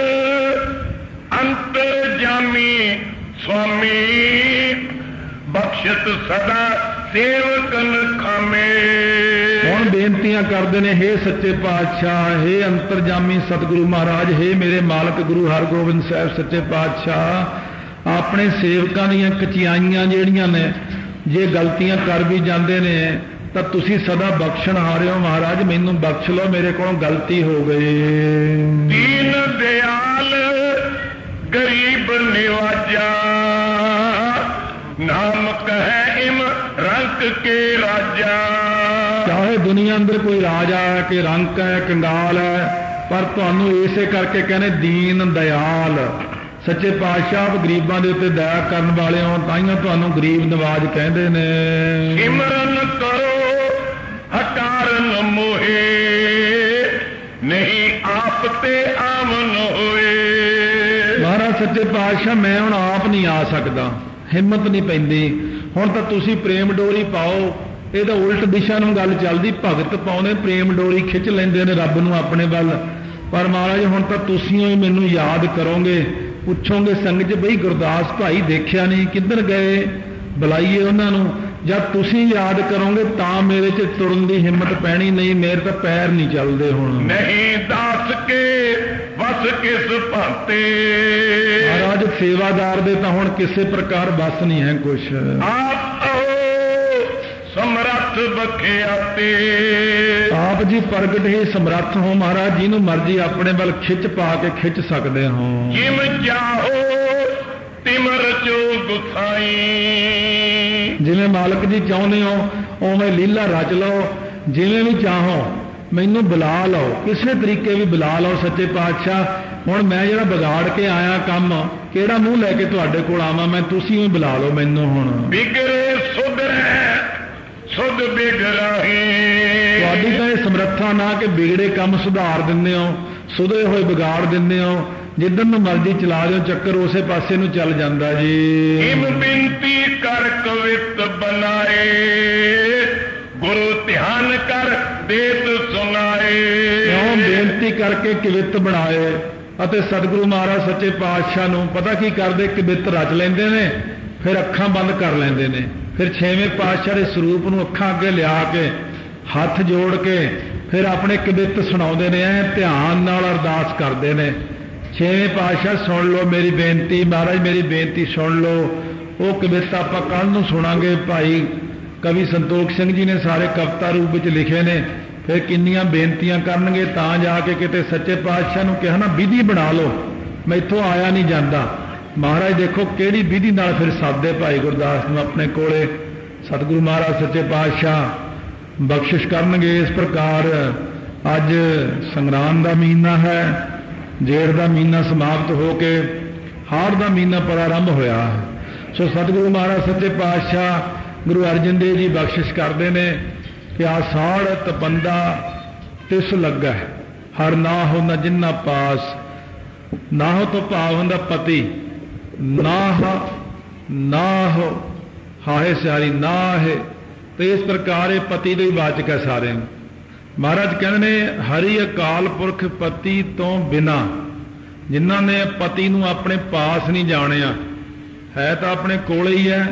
B: ਅੰਤਰਜਾਮੀ ਸੁਆਮੀ, ਬਖਸ਼ਤ ਸਦਾ ਸੇਵਕਨ ਖਾਮੇ।
A: ਹੁਣ ਬੇਨਤੀਆਂ ਕਰਦੇ ਨੇ, ਹੇ ਸੱਚੇ ਪਾਤਸ਼ਾਹ, ਹੇ ਅੰਤਰਜਾਮੀ ਸਤਿਗੁਰੂ ਮਹਾਰਾਜ, ਹੇ ਮੇਰੇ ਮਾਲਕ ਗੁਰੂ ਹਰਗੋਬਿੰਦ ਸਾਹਿਬ ਸੱਚੇ ਪਾਤਸ਼ਾਹ, ਆਪਣੇ ਸੇਵਕਾਂ ਦੀਆਂ ਕਚਿਆਈਆਂ ਜਿਹੜੀਆਂ ਨੇ, ਜੇ ਗਲਤੀਆਂ ਕਰ ਵੀ ਜਾਂਦੇ ਨੇ ਤਾਂ ਤੁਸੀਂ ਸਦਾ ਬਖਸ਼ਣ ਹਾਰੇ ਹੋ ਮਹਾਰਾਜ, ਮੈਨੂੰ ਬਖਸ਼ ਲਓ, ਮੇਰੇ ਕੋਲੋਂ ਗਲਤੀ ਹੋ ਗਈ।
B: ਦੀਨ ਦਿਆਲ ਗਰੀਬ ਨਿਵਾਜਾ, ਨਾਮ ਕਹੈ ਇਮ ਰੰਕ ਕੇ ਰਾਜਾ।
A: ਚਾਹੇ ਦੁਨੀਆ ਅੰਦਰ ਕੋਈ ਰਾਜਾ ਹੈ ਕਿ ਰੰਕ ਹੈ, ਕੰਗਾਲ ਹੈ, ਪਰ ਤੁਹਾਨੂੰ ਇਸੇ ਕਰਕੇ ਕਹਿੰਦੇ ਦੀਨ ਦਿਆਲ। ਸੱਚੇ ਪਾਤਸ਼ਾਹ ਆਪ ਗਰੀਬਾਂ ਦੇ ਉੱਤੇ ਦਇਆ ਕਰਨ ਵਾਲੇ ਹੋ, ਤਾਈਓ ਤੁਹਾਨੂੰ ਗਰੀਬ ਨਵਾਜ ਕਹਿੰਦੇ ਨੇ।
B: ਸਿਮਰਨ ਕਰੋ ਹਕਾਰਨ ਮੋਹੇ, ਨਹੀਂ ਆਪ ਤੇ ਆਮਨ ਹੋਏ।
A: ਮਹਾਰਾਜ ਸੱਚੇ ਪਾਤਸ਼ਾਹ ਮੈਂ ਹੁਣ ਆਪ ਨਹੀਂ ਆ ਸਕਦਾ, ਹਿੰਮਤ ਨਹੀਂ ਪੈਂਦੀ। ਹੁਣ ਤਾਂ ਤੁਸੀਂ ਪ੍ਰੇਮ ਡੋਰੀ ਪਾਓ। ਇਹ ਤਾਂ ਉਲਟ ਦਿਸ਼ਾ ਨੂੰ ਗੱਲ ਚੱਲਦੀ, ਭਗਤ ਪਾਉਂਦੇ ਪ੍ਰੇਮ ਡੋਰੀ ਖਿੱਚ ਲੈਂਦੇ ਨੇ ਰੱਬ ਨੂੰ ਆਪਣੇ ਵੱਲ। ਪਰ ਮਹਾਰਾਜ ਹੁਣ ਤਾਂ ਤੁਸੀਂ ਹੀ ਮੈਨੂੰ ਯਾਦ ਕਰੋਗੇ, ਪੁੱਛੋਗੇ ਸੰਗਤ 'ਚ ਬਈ ਗੁਰਦਾਸ ਭਾਈ ਦੇਖਿਆ ਨਹੀਂ, ਕਿੱਧਰ ਗਏ, ਬੁਲਾਈਏ ਉਹਨਾਂ ਨੂੰ। ਜਦ ਤੁਸੀਂ ਯਾਦ ਕਰੋਗੇ ਤਾਂ ਮੇਰੇ 'ਚ ਤੁਰਨ ਦੀ ਹਿੰਮਤ ਪੈਣੀ, ਨਹੀਂ ਮੇਰੇ ਤਾਂ ਪੈਰ ਨਹੀਂ ਚੱਲਦੇ ਹੁਣ।
B: ਨਹੀਂ ਦੱਸ ਕੇ ਵਸ ਕਿਸ ਭਾਤੇ,
A: ਮਹਾਰਾਜ ਸੇਵਾਦਾਰ ਦੇ ਤਾਂ ਹੁਣ ਕਿਸੇ ਪ੍ਰਕਾਰ ਬਸ ਨਹੀਂ ਹੈ ਕੁਛ।
B: ਆਪ ਸਮਰੱਥ ਬਖਿਆਤੇ,
A: ਆਪ ਜੀ ਪ੍ਰਗਟ ਹੀ ਸਮਰੱਥ ਹੋ ਮਹਾਰਾਜ, ਜਿਹਨੂੰ ਮਰਜ਼ੀ ਆਪਣੇ ਵੱਲ ਖਿੱਚ ਪਾ ਕੇ ਖਿੱਚ ਸਕਦੇ ਹੋ।
B: ਜਿਮ ਚਾਹੋ ਤਿਮ ਰਚੋ ਗੁਸਾਈ,
A: ਜਿਵੇਂ ਮਾਲਕ ਜੀ ਚਾਹੁੰਦੇ ਹੋ ਉਵੇਂ ਲੀਲਾ ਰਚ ਲਓ, ਜਿਵੇਂ ਵੀ ਚਾਹੋ ਮੈਨੂੰ ਬੁਲਾ ਲਓ, ਕਿਸੇ ਤਰੀਕੇ ਵੀ ਬੁਲਾ ਲਓ। ਸੱਚੇ ਪਾਤਸ਼ਾਹ ਹੁਣ ਮੈਂ ਜਿਹੜਾ ਵਿਗਾੜ ਕੇ ਆਇਆ ਕੰਮ, ਕਿਹੜਾ ਮੂੰਹ ਲੈ ਕੇ ਤੁਹਾਡੇ ਕੋਲ ਆਵਾਂ ਮੈਂ, ਤੁਸੀਂ ਵੀ ਬੁਲਾ ਲਓ ਮੈਨੂੰ ਹੁਣ।
B: ਬਿਗੜੇ ਸੁਧਰੇ ਸੁਧ ਬਿਗੜਾਹੀ,
A: ਤੁਹਾਡੀ ਤਾਂ ਇਹ ਸਮਰੱਥਾ ਨਾ ਕਿ ਵਿਗੜੇ ਕੰਮ ਸੁਧਾਰ ਦਿੰਦੇ ਹੋ, ਸੁਧਰੇ ਹੋਏ ਵਿਗਾੜ ਦਿੰਦੇ ਹੋ, ਜਿੱਧਰ ਨੂੰ ਮਰਜ਼ੀ ਚਲਾ ਦਿਓ ਚੱਕਰ ਉਸੇ ਪਾਸੇ ਨੂੰ ਚੱਲ ਜਾਂਦਾ ਜੀ।
B: ਇਮ ਬਿੰਤੀ ਕਰ ਕਵਿਤ ਬਣਾਏ, ਗੁਰੂ ਧਿਆਨ ਕਰ ਦੇਤ ਸੁਣਾਏ।
A: ਕਿਉਂ ਬੇਨਤੀ ਕਰਕੇ ਕਵਿਤ ਬਣਾਏ, ਅਤੇ ਸਤਿਗੁਰੂ ਮਹਾਰਾਜ ਸੱਚੇ ਪਾਤਸ਼ਾਹ ਨੂੰ ਪਤਾ ਕੀ ਕਰਦੇ, ਕਵਿਤ ਰਚ ਲੈਂਦੇ ਨੇ, ਫਿਰ ਅੱਖਾਂ ਬੰਦ ਕਰ ਲੈਂਦੇ ਨੇ, ਫਿਰ ਛੇਵੇਂ ਪਾਤਸ਼ਾਹ ਦੇ ਸਰੂਪ ਨੂੰ ਅੱਖਾਂ ਅੱਗੇ ਲਿਆ ਕੇ ਹੱਥ ਜੋੜ ਕੇ ਫਿਰ ਆਪਣੇ ਕਵਿਤ ਸੁਣਾਉਂਦੇ ਨੇ, ਐ ਧਿਆਨ ਨਾਲ ਅਰਦਾਸ ਕਰਦੇ ਨੇ। ਛੇਵੇਂ ਪਾਤਸ਼ਾਹ ਸੁਣ ਲਓ ਮੇਰੀ ਬੇਨਤੀ, ਮਹਾਰਾਜ ਮੇਰੀ ਬੇਨਤੀ ਸੁਣ ਲਓ। ਉਹ ਕਵਿਤ ਆਪਾਂ ਕੱਲ੍ਹ ਨੂੰ ਸੁਣਾਂਗੇ, ਭਾਈ ਕਵੀ ਸੰਤੋਖ ਸਿੰਘ ਜੀ ਨੇ ਸਾਰੇ ਕਵਿਤਾ ਰੂਪ ਵਿੱਚ ਲਿਖੇ ਨੇ। ਫਿਰ ਕਿੰਨੀਆਂ ਬੇਨਤੀਆਂ ਕਰਨਗੇ ਤਾਂ ਜਾ ਕੇ ਕਿਤੇ ਸੱਚੇ ਪਾਤਸ਼ਾਹ ਨੂੰ ਕਿਹਾ ਨਾ ਵਿਧੀ ਬਣਾ ਲਓ, ਮੈਥੋਂ ਆਇਆ ਨਹੀਂ ਜਾਂਦਾ। ਮਹਾਰਾਜ ਦੇਖੋ ਕਿਹੜੀ ਵਿਧੀ ਨਾਲ ਫਿਰ ਸਾਦੇ ਭਾਈ ਗੁਰਦਾਸ ਨੂੰ ਆਪਣੇ ਕੋਲੇ। ਸਤਿਗੁਰੂ ਮਹਾਰਾਜ ਸੱਚੇ ਪਾਤਸ਼ਾਹ ਬਖਸ਼ਿਸ਼ ਕਰਨਗੇ। ਇਸ ਪ੍ਰਕਾਰ ਅੱਜ ਸੰਗਰਾਂਦ ਦਾ ਮਹੀਨਾ ਹੈ, ਜੇਠ ਦਾ ਮਹੀਨਾ ਸਮਾਪਤ ਹੋ ਕੇ ਹਾੜ ਦਾ ਮਹੀਨਾ ਪ੍ਰਾਰੰਭ ਹੋਇਆ। ਸੋ ਸਤਿਗੁਰੂ ਮਹਾਰਾਜ ਸੱਚੇ ਪਾਤਸ਼ਾਹ ਗੁਰੂ ਅਰਜਨ ਦੇਵ ਜੀ ਬਖਸ਼ਿਸ਼ ਕਰਦੇ ਨੇ ਕਿ ਆ ਸਾੜ ਤਪੰਦਾ ਤਿਸ ਲੱਗਾ, ਹਰ ਨਾ ਹੋ ਨਾ ਜਿੰਨਾ ਪਾਸ, ਨਾ ਹੋ ਤੋਂ ਭਾਵ ਹੁੰਦਾ ਪਤੀ, ਨਾ ਨਾ ਹੋ ਹਾਹੇ ਸਿਆਰੀ ਨਾ ਹੈ। ਤੇ ਇਸ ਪ੍ਰਕਾਰ ਇਹ ਪਤੀ ਦੇ ਵਾਚਕ ਹੈ ਸਾਰੇ। महाराज कहते ने हरि अकाल पुरख पति तो बिना, जिन्हों ने पति नूं अपने पास नहीं जानिया, है तो अपने कोल ही है,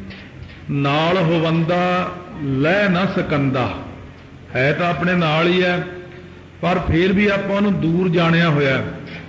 A: नाल होवंदा लै न सकंदा, है तो अपने नाल ही है, पर फिर भी आपां नूं दूर जानिया होया।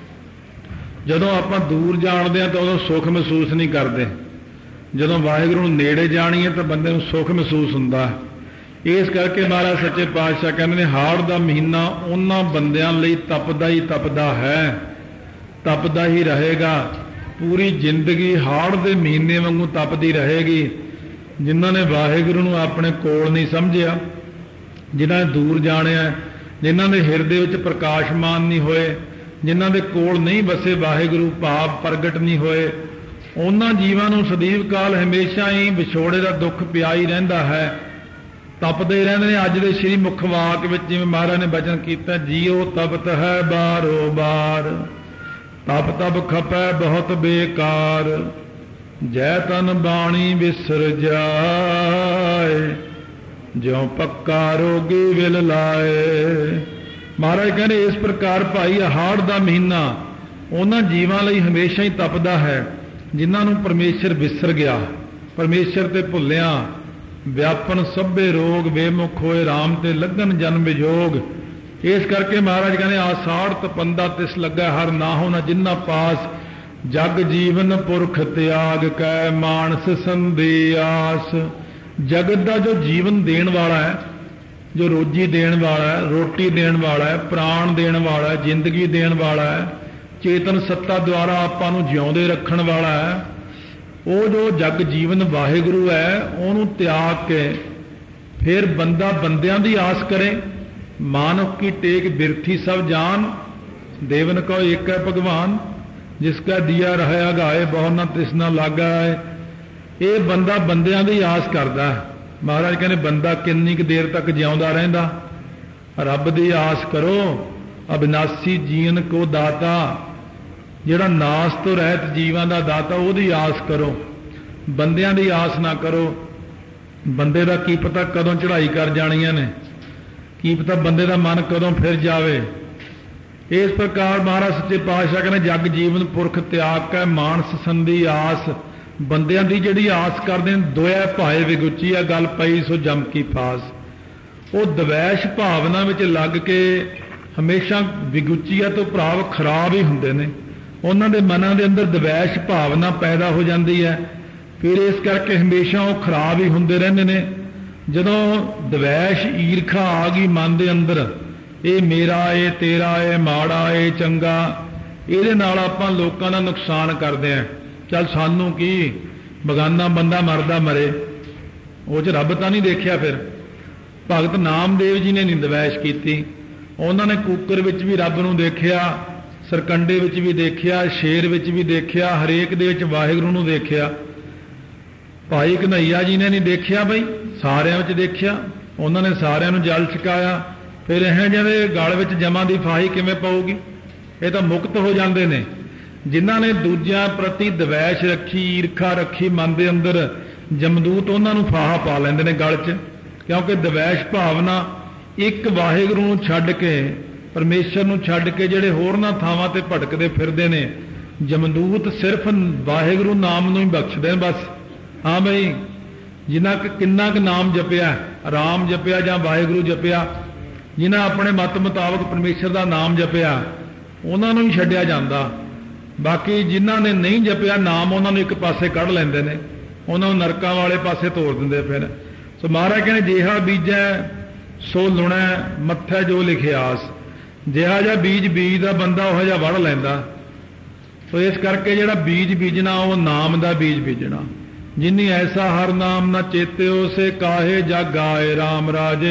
A: जदों आपां दूर जाणदे हां तो उदों सुख महसूस नहीं करते, जदों वाहिगुरू नूं नेड़े जाणीए तो बंदे नूं सुख महसूस हुंदा। इस करके महाराज सच्चे पातशाह कहते हैं हाड़ का महीना उन्हां बंदियां लई तपदा ही तपदा है, तपदा ही रहेगा। पूरी जिंदगी हाड़ के महीने वांगू तपदी रहेगी। जिन्हों ने वाहिगुरू नूं अपने कोल नहीं समझिया, जिन्होंने दूर जाणिया, जिन्हों के हिरदे विच प्रकाशमान नहीं होए, जिन्हों के कोल नहीं बसे वाहिगुरू भाव प्रगट नहीं होए, उन्हां जीवां नूं सदैव काल हमेशा ही विछोड़े का दुख पिया ही रहिंदा है, तपदे रहंदे ने। अज दे श्री मुख वाक विच जिवें महाराज ने बचन कीता, जियो तपत है बारो बार, तप तप खपै बहुत बेकार, जै तन बाणी बिसर जाए, ज्यों पक्का रोगी विल लाए। महाराज कहने इस प्रकार भाई हाड़ का महीना उन्हां जीवां लई हमेशा ही तपदा है जिन्हां नूं परमेश्वर विसर गया, परमेश्वर ते भुलिया। व्यापन सभे रोग बेमुख होए, राम ते लगन जन्म विजोग। इस करके महाराज कहने आषाढ़ तपंदा तिस लगा हर ना हो न जिन्ना पास, जग जीवन पुरख त्याग कै मानस संदे आस। जगत का जो जीवन देण वाला है, जो रोजी देण वाला है, रोटी देण वाला है, प्राण देण वाला है, जिंदगी देण वाला है, चेतन सत्ता द्वारा आपां नूं जिउंदे रखण वाला है, वो जो जग जीवन वाहिगुरू है उन्होंने त्याग के फिर बंदा बंदियां दी आस करे। मानव की टेक बिरथी सब जान, देवन को एक है भगवान, जिसका दिया रहा गाए बहुत न तिसना लागा है। ये बंदा बंदियां दी आस करता है। महाराज कहने बंदा किन्नी क देर तक जिउंदा रहिंदा, रब दी आस करो। अविनाशी जीवन को दाता, जिहड़ा नास तो रहत जीवां दा दाता, उहदी आस करो, बंदियां दी आस ना करो। बंदे दा की पता कदों चढ़ाई कर जाणियां ने, की पता बंदे दा मन कदों फिर जावे। इस प्रकार महाराज सच्चे पातशाह कहने जग जीवन पुरख त्याग कै मानस संधी आस। बंदियां दी जिहड़ी आस करदे ने, दोया भाए विगुची आ गल पई सो जम की फास। वो द्वैश भावना विच लग के हमेशा विगुचीआ तो भाव खराब ही हुंदे ने, उन्हां दे मनां दे अंदर द्वैश भावना पैदा हो जाती है। फिर इस करके हमेशा वो खराब ही होंदे रहंदे ने। जदों द्वैश ईरखा आ गई मन दे अंदर, ये मेरा, ये तेरा, ये माड़ा, ये चंगा, इहदे नाल आपां लोकां दा नुकसान करदे हैं। चल सानू की, बगाना बंदा मरदा मरे, वो च रब तां नहीं देखिया। फिर भगत नामदेव जी ने नहीं द्वैश कीती, उन्होंने कूकर विच भी रब नूं देखिया, सरकंडे विच भी देखिया, शेर विच भी देखिया, हरेक दे विच वाहिगुरू नूं देखिया। भाई कन्हैया जी ने नहीं देखिया, बई सारियां विच देखिया, उन्होंने सारियां नूं जल छकाया। फिर इह जिहदे गल विच जमां दी फाही किवें पऊगी? ये तो मुक्त हो जाते हैं। जिन्हां ने दूजियां प्रति द्वैश रखी, ईरखा रखी मन दे अंदर, जमदूत उन्हां नूं फाहा पा लैंदे ने गल च, क्योंकि द्वैश भावना एक वाहिगुरू नूं छड्ड के, परमेश्वर नूं छड्ड के जिहड़े होरनां थावां ते भटकदे फिरदे ने, जमदूत सिर्फ वाहिगुरू नाम नूं ही बख्शदे ने बस। हाँ बई, जिन्ना किन्ना क नाम जपिया, राम जपिया जां वाहिगुरू जपिया, जिन्हां अपने मत मुताबक परमेश्वर का नाम जपिया, उन्हां नूं ही छड्डिया जांदा। बाकी जिन्हां ने नहीं जपिया नाम, उन्हां नूं एक पासे कढ़ लैंदे ने, उन्हां नूं नरकां वाले पासे तोड़ दिंदे। फिर सो महाराज कहने जिहा बीजै सो लुणै, मत्थै जो लिखे आस। जिहा जिहा बीज बीजदा बंदा उहो जिहा वड़ लैंदा। सो इस करके जिहड़ा बीज बीजना वो नाम का बीज बीजना। जिन्नी ऐसा हर नाम न चेत्यो से काहे जग गाए राम राजे।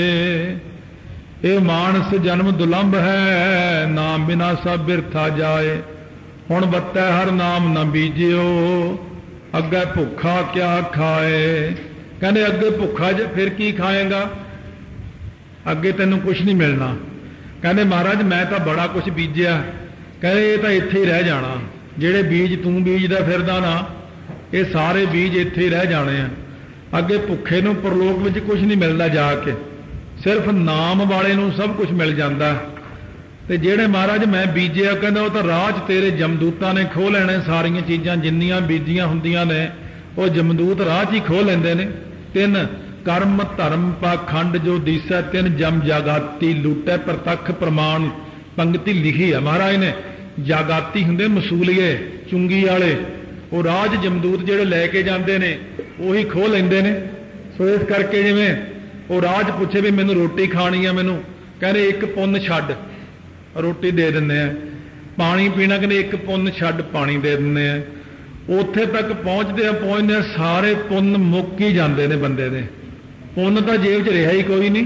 A: ये मानस जन्म दुलंभ है, नाम बिना सब बिरथा जाए। हुण बत्तै हर नाम न बीजियो, अगे भुखा क्या खाए। कहने अगे भुखा जे फिर की खाएगा, अगे तेनों कुछ नहीं मिलना। कहने महाराज मैं तो बड़ा कुछ बीजिया, कहते ये तो इत्थे ही रह जाना। जेड़े बीज तू बीजदा फिरदा ना, ये सारे बीज इत्थे ही रह जाने हैं। अगे भुखे नूं परलोक विच कुछ नहीं मिलता जाके, सिर्फ नाम वाले नूं सब कुछ मिल जाता। ते जेड़े महाराज मैं बीजिया कहंदा वो तो राह च तेरे जमदूतां ने खो लैणे सारियां चीज़ां जिन्नियां बीजियां हुंदियां ने वो जमदूत राह च ही खो लैंदे ने। तिन कर्म धर्म पाखंड जो दीसै तिन जम जागाती लूटै प्रतख प्रमाण पंक्ति लिखी है महाराज ने। जागाती हुंदे मसूलीए चुंगी वाले वो राज जमदूत जेड़े लैके जाते हैं उही खो लेंदे ने। सो इस करके जिवें वो राज पूछे भी मैनू रोटी खानी है, मैनू कहते एक पुन्न छड्ड रोटी दे दिंदे आ, पानी पीना कहते एक पुन्न छड्ड पानी दे दिंदे आ। उत्थे तक पहुँचते आ पहुँचते सारे पुन्न मुक ही जाते हैं बंदे दे, पुन्न तो जेब च रहा ही कोई नहीं।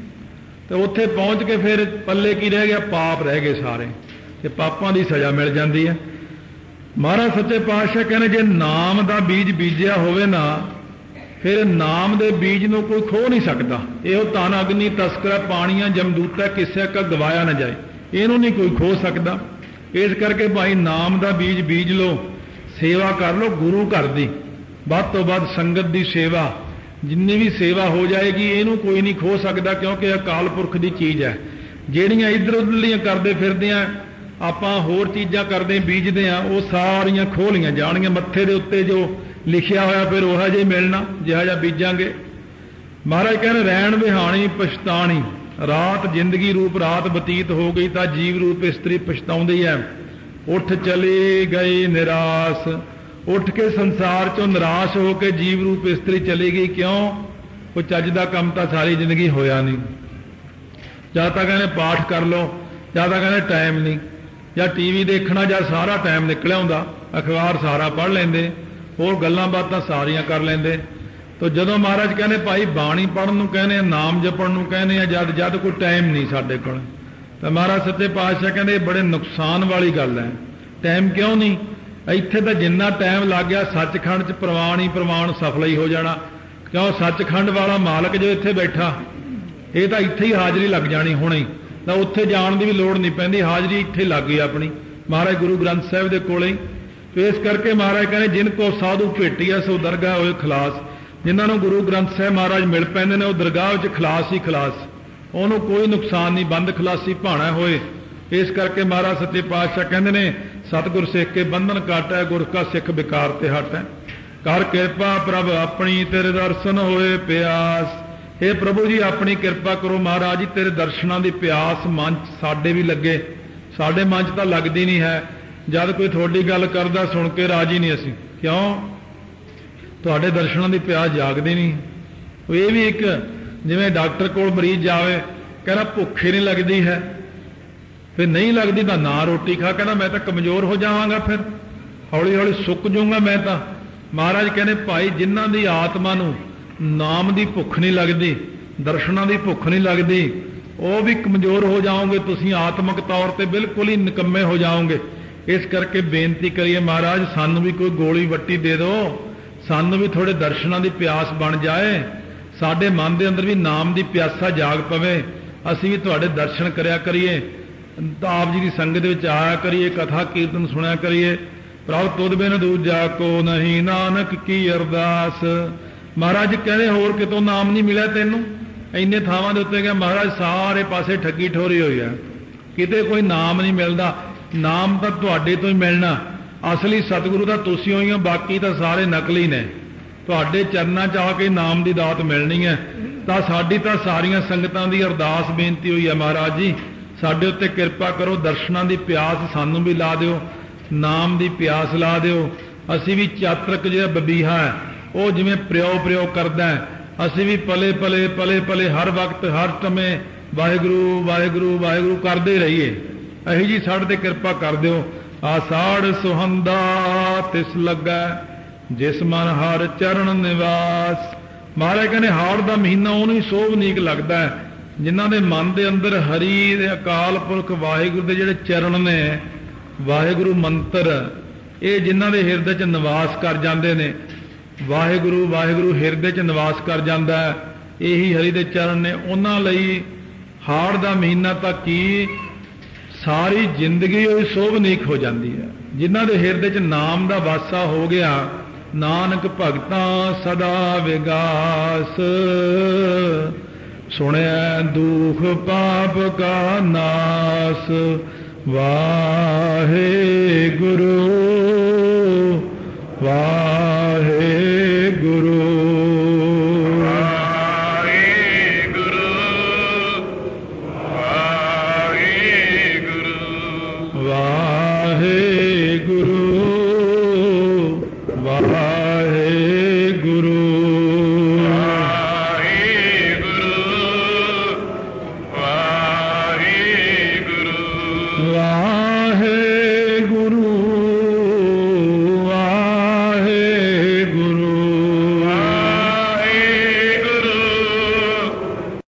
A: तो उत्थे पहुँच के फिर पल्ले की रह गया, पाप रह गए सारे, ते पापां दी सज़ा मिल जाती है। महाराज सच्चे पातशाह कहने जे नाम का बीज बीजिया होवे ना फिर नाम दे बीज नूं कोई खो नहीं सकता। यो तन अग्नि तस्करा पानियां जमदूता किसे का गवाया न जाए, इहनूं नहीं कोई खो सकता। इस करके भाई नाम का बीज बीज लो, सेवा कर लो गुरु घर दी, वध तो वध संगत की सेवा, जिन्नी भी सेवा हो जाएगी इहनूं कोई नहीं खो सकता, क्योंकि अकाल पुरख की चीज़ है। ਜਿਹੜੀਆਂ इधर उधरलियां करते फिरदे आ आपां होर चीज़ां करदे बीजदे आ वो सारियां खोलियां जाणियां, मत्थे दे उत्ते जो लिखिया होया फिर ओहा जिहा मिलना जिहा जिहा बीजांगे। महाराज कहने रैण विहाणी पछताणी रात जिंदगी रूप रात बतीत हो गई तो जीव रूप इस्त्री पछताउंदी है। उठ चली गई निराश, उठ के संसार चों निराश हो के जीव रूप इस्त्री चली गई। क्यों? कोई चज दा काम तो सारी जिंदगी होया नहीं। ਜਾਂ ਤਾਂ ਕਹਿੰਦੇ ਪਾਠ ਕਰ ਲਓ, ਜਾਂ ਤਾਂ ਕਹਿੰਦੇ ਟਾਈਮ ਨਹੀਂ, ਜਾਂ ਟੀ ਵੀ ਦੇਖਣਾ ਜਾਂ ਸਾਰਾ ਟਾਈਮ ਨਿਕਲਿਆ ਹੁੰਦਾ, ਅਖਬਾਰ ਸਾਰਾ ਪੜ੍ਹ ਲੈਂਦੇ, ਹੋਰ ਗੱਲਾਂ ਬਾਤਾਂ ਸਾਰੀਆਂ ਕਰ ਲੈਂਦੇ। ਤੋ ਜਦੋਂ ਮਹਾਰਾਜ ਕਹਿੰਦੇ ਭਾਈ ਬਾਣੀ ਪੜ੍ਹਨ ਨੂੰ ਕਹਿੰਦੇ, ਨਾਮ ਜਪਣ ਨੂੰ ਕਹਿੰਦੇ ਆ, ਜਦ ਜਦ ਕੋਈ ਟਾਈਮ ਨਹੀਂ ਸਾਡੇ ਕੋਲ, ਤਾਂ ਮਹਾਰਾਜ ਸੱਚੇ ਪਾਤਸ਼ਾਹ ਕਹਿੰਦੇ ਬੜੇ ਨੁਕਸਾਨ ਵਾਲੀ ਗੱਲ ਹੈ। ਟਾਈਮ ਕਿਉਂ ਨਹੀਂ? ਇੱਥੇ ਤਾਂ ਜਿੰਨਾ ਟਾਈਮ ਲੱਗ ਗਿਆ ਸੱਚਖੰਡ 'ਚ ਪ੍ਰਵਾਨ ਹੀ ਪ੍ਰਵਾਨ ਸਫਲ ਹੀ ਹੋ ਜਾਣਾ। ਕਿਉਂ? ਸੱਚਖੰਡ ਵਾਲਾ ਮਾਲਕ ਜੋ ਇੱਥੇ ਬੈਠਾ ਇਹ ਤਾਂ ਇੱਥੇ ਹੀ ਹਾਜ਼ਰੀ ਲੱਗ ਜਾਣੀ ਹੁਣੇ, ਤਾਂ ਉੱਥੇ ਜਾਣ ਦੀ ਵੀ ਲੋੜ ਨਹੀਂ ਪੈਂਦੀ, ਹਾਜ਼ਰੀ ਇੱਥੇ ਲੱਗ ਗਈ ਆਪਣੀ ਮਹਾਰਾਜ ਗੁਰੂ ਗ੍ਰੰਥ ਸਾਹਿਬ ਦੇ ਕੋਲੇ। ਤੇ ਇਸ ਕਰਕੇ ਮਹਾਰਾਜ ਕਹਿੰਦੇ ਜਿਨ ਕੋ ਸਾਧੂ ਭੇਟੀਆ ਸੋ ਦਰਗਾਹ ਹੋਏ ਖਲਾਸ, ਜਿਨ੍ਹਾਂ ਨੂੰ ਗੁਰੂ ਗ੍ਰੰਥ ਸਾਹਿਬ ਮਹਾਰਾਜ ਮਿਲ ਪੈਂਦੇ ਨੇ ਉਹ ਦਰਗਾਹ ਵਿੱਚ ਖਲਾਸ ਹੀ ਖਲਾਸ, ਉਹਨੂੰ ਕੋਈ ਨੁਕਸਾਨ ਨਹੀਂ, ਬੰਦ ਖਲਾਸੀ ਭਾਣਾ ਹੋਏ। ਇਸ ਕਰਕੇ ਮਹਾਰਾਜ ਸੱਚੇ ਪਾਤਸ਼ਾਹ ਕਹਿੰਦੇ ਨੇ ਸਤਿਗੁਰ ਸਿੱਖ ਕੇ ਬੰਧਨ ਕਾਟੈ, ਗੁਰ ਕਾ ਸਿੱਖ ਵਿਕਾਰ ਤੇ ਹਟੈ। ਕਰ ਕਿਰਪਾ ਪ੍ਰਭ ਆਪਣੀ ਤੇਰੇ ਦਰਸ਼ਨ ਹੋਏ ਪਿਆਸ। हे प्रभु जी अपनी किरपा करो महाराज जी, तेरे दर्शनों की प्यास मन साडे भी लगे, साडे मन तो लगती नहीं है। जब कोई थोड़ी गल करदा सुन के राजी नहीं असी, क्यों? तुहाडे दर्शनों की प्यास जागदी नहीं। ये भी एक जिवें डॉक्टर कोल मरीज जावे कहना भुख ही नहीं लगती है, फिर नहीं लगती तो ना रोटी खा, कहना मैं तो कमज़ोर हो जावांगा, फिर हौली हौली सुक जाऊंगा मैं तो। महाराज कहने भाई जिन्हां दी आत्मा नूं नाम की भुख नहीं लगती, दर्शनों की भुख नहीं लगती, वो भी कमज़ोर हो जाओगे, तुसीं आत्मक तौर पर बिल्कुल ही निकम्मे हो जाओगे। इस करके बेनती करिए महाराज सानू भी कोई गोली वट्टी दे दो, सानू भी थोड़े दर्शनों की प्यास बन जाए, साडे मन के अंदर भी नाम की प्यासा जाग पवे, असीं भी तुहाडे दर्शन करया करिए, आप जी की संगत विच आया करिए, कथा कीर्तन सुनिया करिए। प्रभ तुद बिन दूजा को नहीं नानक की अरदास। महाराज कहने होर कितों नाम नहीं मिला तेनों, इन्ने थावां दे उत्ते गया महाराज सारे पासे ठगी ठोरी हुई है, किते कोई नाम नहीं मिलता। नाम तो तुहाडे तो ही मिलना, असली सतगुरु तो तुसीं होई हो, बाकी तो सारे नकली ने। तुहाडे चरनां च आके नाम की दात मिलनी है। तो साडी तो सारियां संगतां दी अरदास बेनती हुई है महाराज जी साडे उत्ते किरपा करो, दर्शनां की प्यास सानू भी ला दिओ, नाम की प्यास ला दिओ। असीं भी चातरक जिहा बबीहा है वो जिवें प्रियो प्रियो करदा है, असीं भी पले पले पले पले हर वक्त हर समय वाहिगुरू वाहिगुरू वाहिगुरू करते रहिए। अही जी साढ़े ते किरपा कर दिओ। आषाढ़ सुहंदा तिस लगा जिस मन हर चरण निवास। महाराज कहने हाड़ का महीना उन्हें शोभनीक लगता है जिन्हों के मन के अंदर हरि दे अकाल पुरख वाहिगुरू के जिहड़े चरण ने, वाहिगुरू मंत्र ये जिन्हों के हिरदे च निवास कर जाते हैं। वाहिगुरू वाहिगुरू हिरदे च निवास कर जाता है, यही हरि दे चरण ने। उन्हां लई हाड़ का महीना तक की सारी जिंदगी ही शोभनीक हो जाती है। जिन्हां दे हिरदे च नाम का वासा हो गया, नानक भगतां सदा विगास। ਸੁਣਿਆ ਦੁਖ ਪਾਪ ਕਾ ਨਾਸ ਵਾਹਿਗੁਰੂ ਵਾਹਿਗੁਰੂ।